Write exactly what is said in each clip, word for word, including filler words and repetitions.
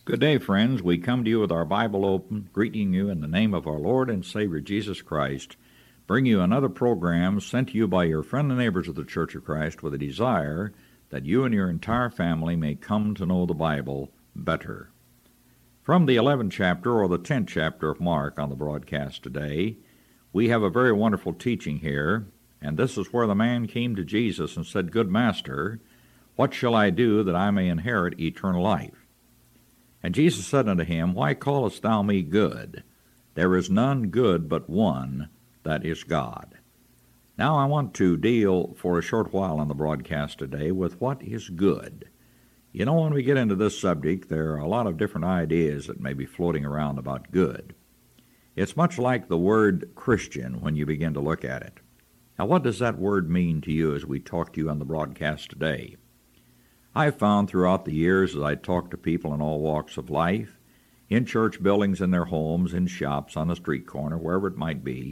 Good day, friends. We come to you with our Bible open, greeting you in the name of our Lord and Savior Jesus Christ, bring you another program sent to you by your friend and neighbors of the Church of Christ with a desire that you and your entire family may come to know the Bible better. From the eleventh chapter or the tenth chapter of Mark on the broadcast today, we have a very wonderful teaching here, and this is where the man came to Jesus and said, "Good Master, what shall I do that I may inherit eternal life?" And Jesus said unto him, Why callest thou me good? There is none good but one, that is God. Now I want to deal for a short while on the broadcast today with what is good. You know, when we get into this subject, there are a lot of different ideas that may be floating around about good. It's much like the word Christian when you begin to look at it. Now, what does that word mean to you as we talk to you on the broadcast today? I've found throughout the years as I talk to people in all walks of life, in church buildings, in their homes, in shops, on a street corner, wherever it might be,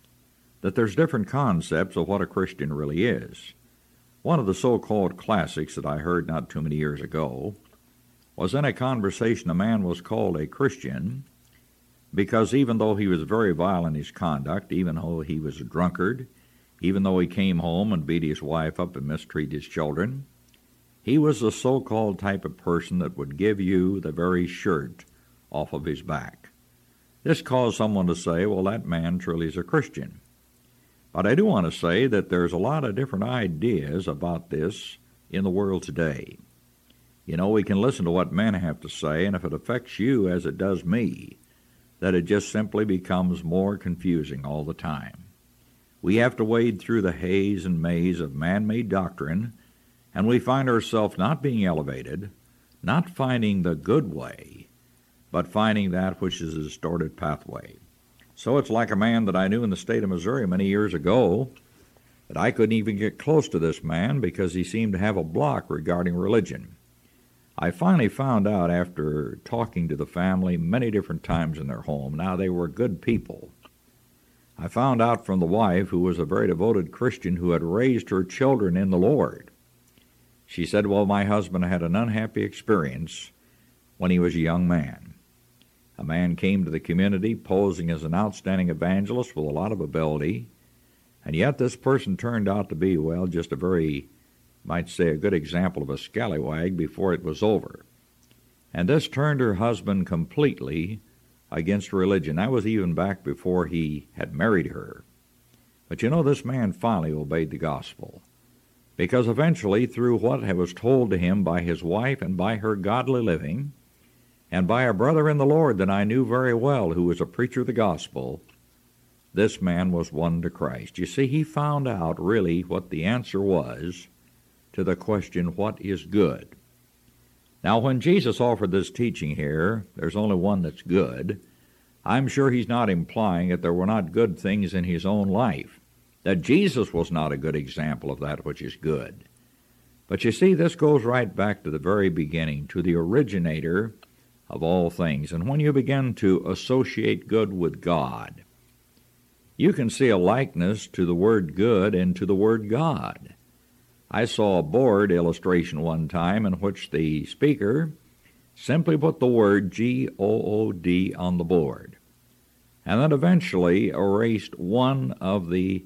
that there's different concepts of what a Christian really is. One of the so-called classics that I heard not too many years ago was in a conversation a man was called a Christian because even though he was very vile in his conduct, even though he was a drunkard, even though he came home and beat his wife up and mistreated his children, he was the so-called type of person that would give you the very shirt off of his back. This caused someone to say, well, that man truly is a Christian. But I do want to say that there's a lot of different ideas about this in the world today. You know, we can listen to what men have to say, and if it affects you as it does me, that it just simply becomes more confusing all the time. We have to wade through the haze and maze of man-made doctrine, and we find ourselves not being elevated, not finding the good way, but finding that which is a distorted pathway. So it's like a man that I knew in the state of Missouri many years ago, that I couldn't even get close to this man because he seemed to have a block regarding religion. I finally found out after talking to the family many different times in their home, now they were good people. I found out from the wife, who was a very devoted Christian who had raised her children in the Lord. She said, well, my husband had an unhappy experience when he was a young man. A man came to the community posing as an outstanding evangelist with a lot of ability, and yet this person turned out to be, well, just a very, might say, a good example of a scallywag before it was over. And this turned her husband completely against religion. That was even back before he had married her. But you know, this man finally obeyed the gospel. Because eventually, through what was told to him by his wife and by her godly living, and by a brother in the Lord that I knew very well who was a preacher of the gospel, this man was won to Christ. You see, he found out really what the answer was to the question, what is good? Now, when Jesus offered this teaching here, there's only one that's good. I'm sure he's not implying that there were not good things in his own life, that Jesus was not a good example of that which is good. But you see, this goes right back to the very beginning, to the originator of all things. And when you begin to associate good with God, you can see a likeness to the word good and to the word God. I saw a board illustration one time in which the speaker simply put the word G O O D on the board, and then eventually erased one of the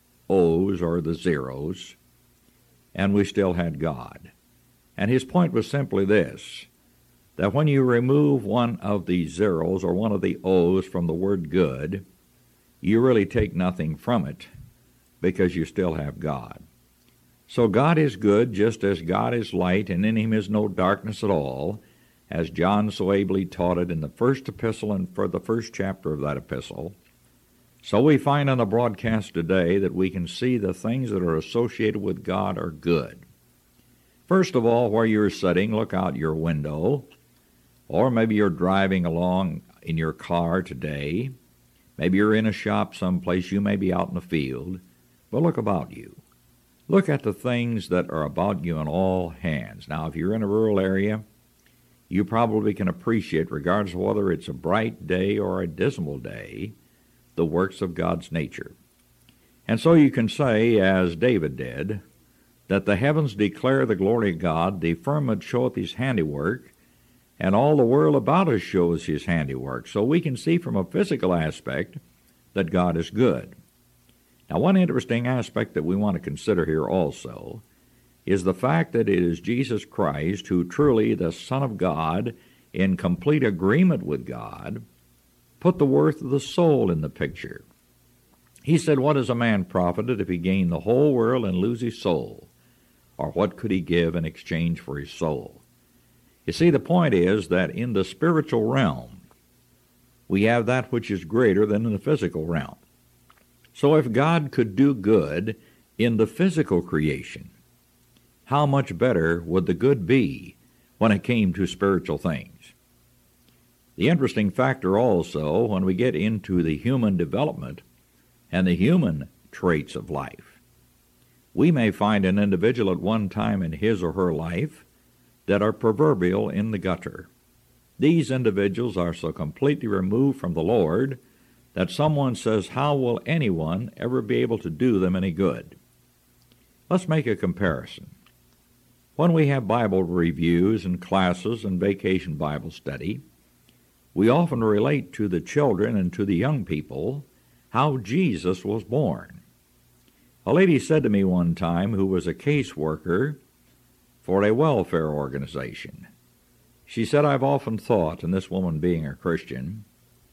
O's or the zeros, and we still had God. And his point was simply this, that when you remove one of the zeros or one of the O's from the word good, you really take nothing from it because you still have God. So God is good just as God is light, and in him is no darkness at all, as John so ably taught it in the first epistle and for the first chapter of that epistle. So we find on the broadcast today that we can see the things that are associated with God are good. First of all, where you're sitting, look out your window, or maybe you're driving along in your car today. Maybe you're in a shop someplace, you may be out in the field, but look about you. Look at the things that are about you in all hands. Now, if you're in a rural area, you probably can appreciate, regardless of whether it's a bright day or a dismal day, the works of God's nature. And so you can say, as David did, that the heavens declare the glory of God, the firmament showeth his handiwork, and all the world about us shows his handiwork. So we can see from a physical aspect that God is good. Now, one interesting aspect that we want to consider here also is the fact that it is Jesus Christ who, truly the Son of God, in complete agreement with God, put the worth of the soul in the picture. He said, "What is a man profited if he gain the whole world and lose his soul? Or what could he give in exchange for his soul?" You see, the point is that in the spiritual realm, we have that which is greater than in the physical realm. So if God could do good in the physical creation, how much better would the good be when it came to spiritual things? The interesting factor also, when we get into the human development and the human traits of life, we may find an individual at one time in his or her life that are proverbial in the gutter. These individuals are so completely removed from the Lord that someone says, how will anyone ever be able to do them any good? Let's make a comparison. When we have Bible reviews and classes and vacation Bible study, we often relate to the children and to the young people how Jesus was born. A lady said to me one time, who was a caseworker for a welfare organization, she said, "I've often thought," and this woman being a Christian,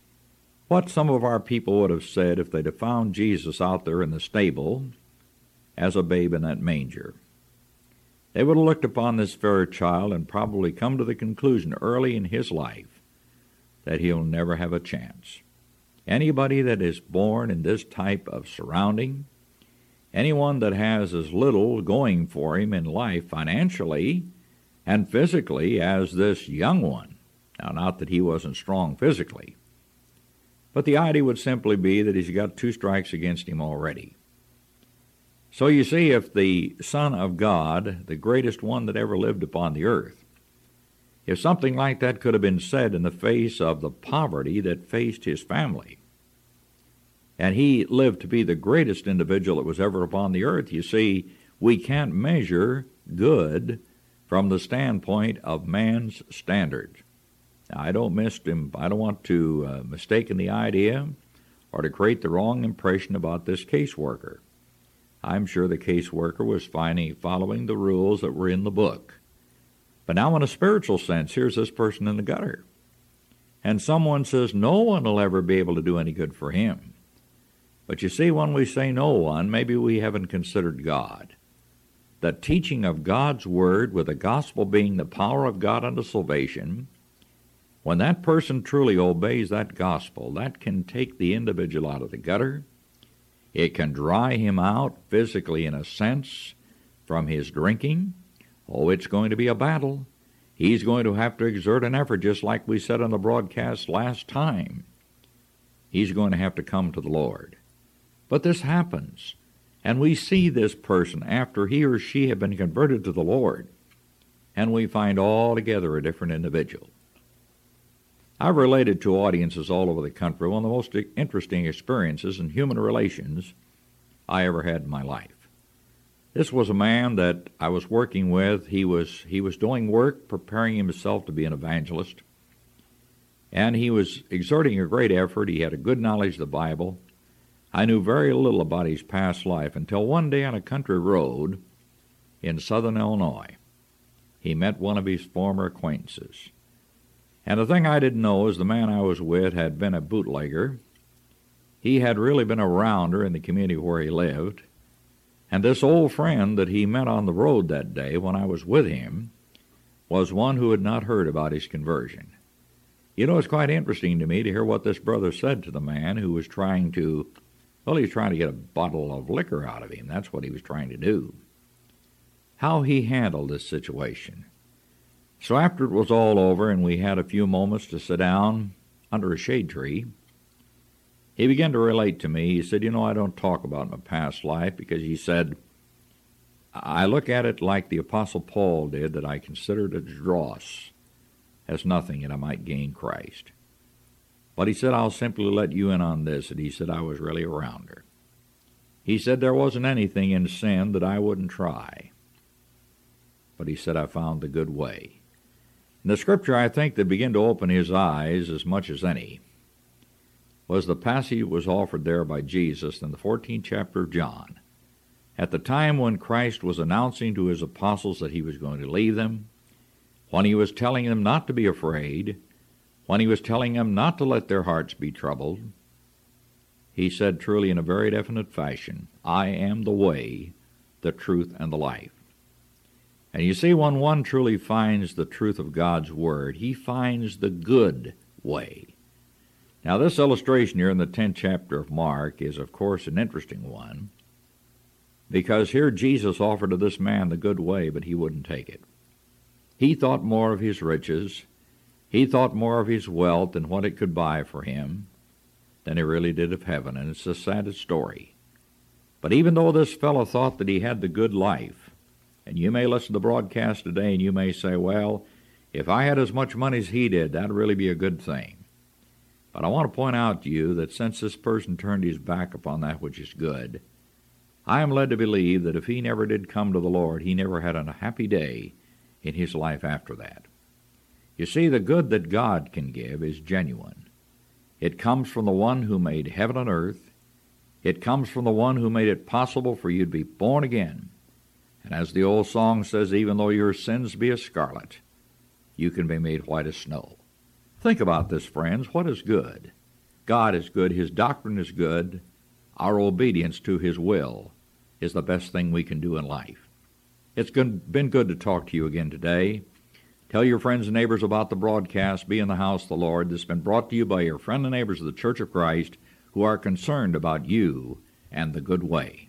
what some of our people would have said if they'd have found Jesus out there in the stable as a babe in that manger. They would have looked upon this fair child and probably come to the conclusion early in his life that he'll never have a chance. Anybody that is born in this type of surrounding, anyone that has as little going for him in life financially and physically as this young one, now not that he wasn't strong physically, but the idea would simply be that he's got two strikes against him already. So you see, if the Son of God, the greatest one that ever lived upon the earth, if something like that could have been said in the face of the poverty that faced his family, and he lived to be the greatest individual that was ever upon the earth, you see, we can't measure good from the standpoint of man's standards. Now, I don't miss him. I don't want to uh, mistake the idea or to create the wrong impression about this caseworker. I'm sure the caseworker was finding, following the rules that were in the book. But now in a spiritual sense, here's this person in the gutter. And someone says no one will ever be able to do any good for him. But you see, when we say no one, maybe we haven't considered God. The teaching of God's Word, with the gospel being the power of God unto salvation, when that person truly obeys that gospel, that can take the individual out of the gutter. It can dry him out physically, in a sense, from his drinking. Oh, it's going to be a battle. He's going to have to exert an effort, just like we said on the broadcast last time. He's going to have to come to the Lord. But this happens, and we see this person after he or she have been converted to the Lord, and we find altogether a different individual. I've related to audiences all over the country one of the most interesting experiences in human relations I ever had in my life. This was a man that I was working with. He was he was doing work, preparing himself to be an evangelist, and he was exerting a great effort. He had a good knowledge of the Bible. I knew very little about his past life until one day on a country road in southern Illinois, he met one of his former acquaintances. And the thing I didn't know is the man I was with had been a bootlegger. He had really been a rounder in the community where he lived. And this old friend that he met on the road that day when I was with him was one who had not heard about his conversion. You know, it's quite interesting to me to hear what this brother said to the man who was trying to, well, he was trying to get a bottle of liquor out of him. That's what he was trying to do. How he handled this situation. So after it was all over and we had a few moments to sit down under a shade tree, he began to relate to me. He said, you know, I don't talk about my past life because he said, I look at it like the Apostle Paul did, that I considered it dross as nothing and I might gain Christ. But he said, I'll simply let you in on this. And he said, I was really a rounder. He said, there wasn't anything in sin that I wouldn't try. But he said, I found the good way. And the scripture, I think, that began to open his eyes as much as any was the passage that was offered there by Jesus in the fourteenth chapter of John. At the time when Christ was announcing to his apostles that he was going to leave them, when he was telling them not to be afraid, when he was telling them not to let their hearts be troubled, he said truly in a very definite fashion, I am the way, the truth, and the life. And you see, when one truly finds the truth of God's Word, he finds the good way. Now, this illustration here in the tenth chapter of Mark is, of course, an interesting one, because here Jesus offered to this man the good way, but he wouldn't take it. He thought more of his riches, he thought more of his wealth and what it could buy for him than he really did of heaven, and it's the saddest story. But even though this fellow thought that he had the good life, and you may listen to the broadcast today and you may say, well, if I had as much money as he did, that'd really be a good thing. But I want to point out to you that since this person turned his back upon that which is good, I am led to believe that if he never did come to the Lord, he never had a happy day in his life after that. You see, the good that God can give is genuine. It comes from the one who made heaven and earth. It comes from the one who made it possible for you to be born again. And as the old song says, even though your sins be as scarlet, you can be made white as snow. Think about this, friends. What is good? God is good. His doctrine is good. Our obedience to his will is the best thing we can do in life. It's been good to talk to you again today. Tell your friends and neighbors about the broadcast, Be in the House of the Lord. This has been brought to you by your friends and neighbors of the Church of Christ who are concerned about you and the good way.